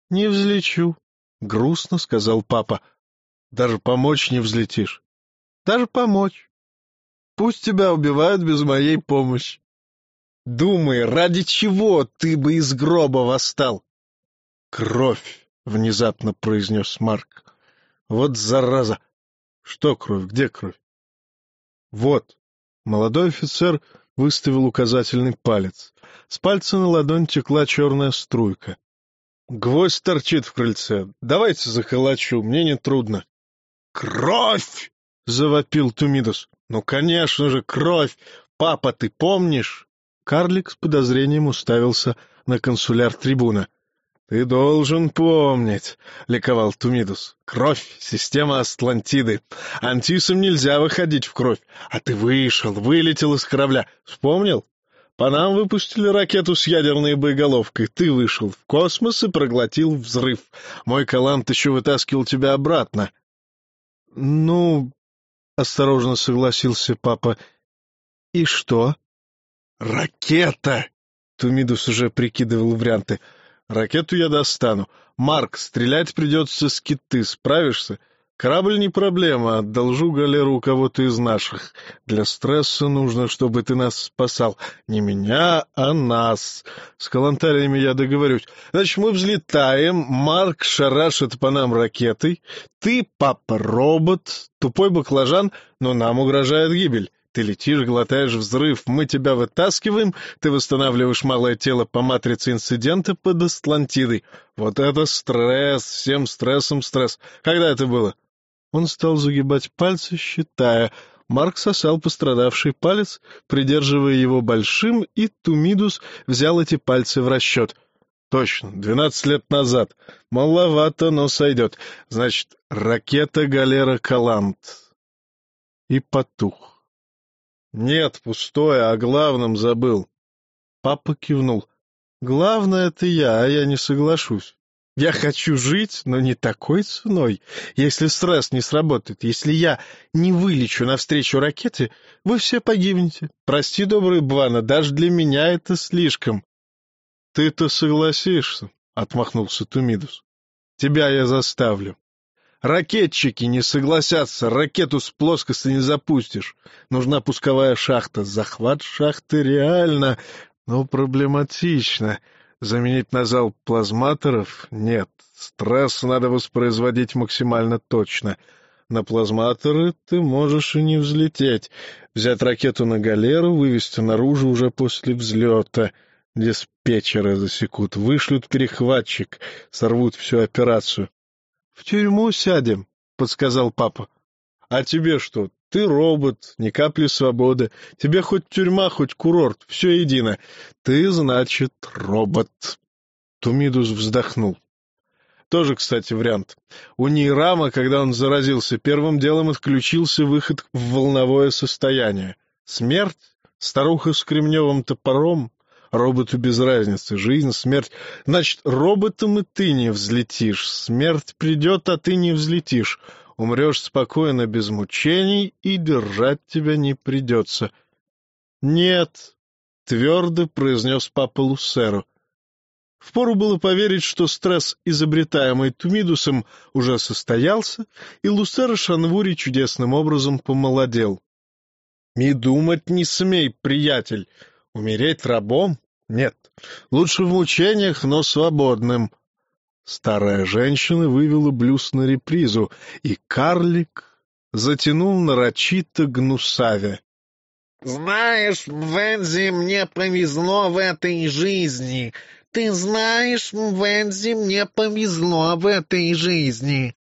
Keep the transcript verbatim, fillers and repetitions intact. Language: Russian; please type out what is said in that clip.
— Не взлечу, — грустно сказал папа. — Даже помочь не взлетишь. — Даже помочь. Пусть тебя убивают без моей помощи. Думай, ради чего ты бы из гроба восстал? — Кровь, — внезапно произнес Марк. — Вот зараза! Что кровь? Где кровь? — Вот. Молодой офицер выставил указательный палец. С пальца на ладонь текла черная струйка. — Гвоздь торчит в крыльце. Давайте заколочу, мне не трудно. — Кровь! — завопил Тумидус. — Ну, конечно же, кровь! Папа, ты помнишь? Карлик с подозрением уставился на консуляр-трибуна. — Ты должен помнить, — ликовал Тумидус. — Кровь — система Атлантиды. Антисам нельзя выходить в кровь. А ты вышел, вылетел из корабля. Вспомнил? По нам выпустили ракету с ядерной боеголовкой. Ты вышел в космос и проглотил взрыв. Мой Калант еще вытаскивал тебя обратно. — Ну, — осторожно согласился папа. — И что? — Ракета! — Тумидус уже прикидывал варианты. — Ракету я достану. Марк, стрелять придется с киты. Справишься? Корабль не проблема. Одолжу галеру у кого-то из наших. Для стресса нужно, чтобы ты нас спасал. Не меня, а нас. С калантариями я договорюсь. Значит, мы взлетаем. Марк шарашит по нам ракетой. Ты, папа, робот, тупой баклажан, но нам угрожает гибель. Ты летишь, глотаешь взрыв, мы тебя вытаскиваем, ты восстанавливаешь малое тело по матрице инцидента под Атлантидой. Вот это стресс, всем стрессом стресс. Когда это было? Он стал загибать пальцы, считая. Марк сосал пострадавший палец, придерживая его большим, и Тумидус взял эти пальцы в расчет. Точно, двенадцать лет назад. Маловато, но сойдет. Значит, ракета-галера «Калант». И потух. Нет, пустое, о главном забыл. Папа кивнул. Главное — это я, а я не соглашусь. Я хочу жить, но не такой ценой. Если стресс не сработает, если я не вылечу навстречу ракете, вы все погибнете. Прости, добрый Бвана, даже для меня это слишком. — Ты-то согласишься, — отмахнулся Тумидус. — Тебя я заставлю. Ракетчики не согласятся, ракету с плоскости не запустишь. Нужна пусковая шахта. Захват шахты реально, но проблематично. Заменить на зал плазматоров? Нет. Стресс надо воспроизводить максимально точно. На плазматоры ты можешь и не взлететь. Взять ракету на галеру, вывести наружу уже после взлета. Диспетчеры засекут, вышлют перехватчик, сорвут всю операцию. — В тюрьму сядем, — подсказал папа. — А тебе что? Ты робот, ни капли свободы. Тебе хоть тюрьма, хоть курорт, все едино. Ты, значит, робот. Тумидус вздохнул. Тоже, кстати, вариант. У Нейрама, когда он заразился, первым делом отключился выход в волновое состояние. Смерть? Старуха с кремневым топором? Роботу без разницы. Жизнь, смерть. Значит, роботом и ты не взлетишь. Смерть придет, а ты не взлетишь. Умрешь спокойно, без мучений, и держать тебя не придется. — Нет, — твердо произнес папа Луссеро. Впору было поверить, что стресс, изобретаемый Тумидусом, уже состоялся, и Луссеро Шанвури чудесным образом помолодел. — И думать не смей, приятель. Умереть рабом? Нет. Лучше в мучениях, но свободным. Старая женщина вывела блюз на репризу, и карлик затянул нарочито гнусавя. — Знаешь, Вензи, мне повезло в этой жизни. Ты знаешь, Вензи, мне повезло в этой жизни.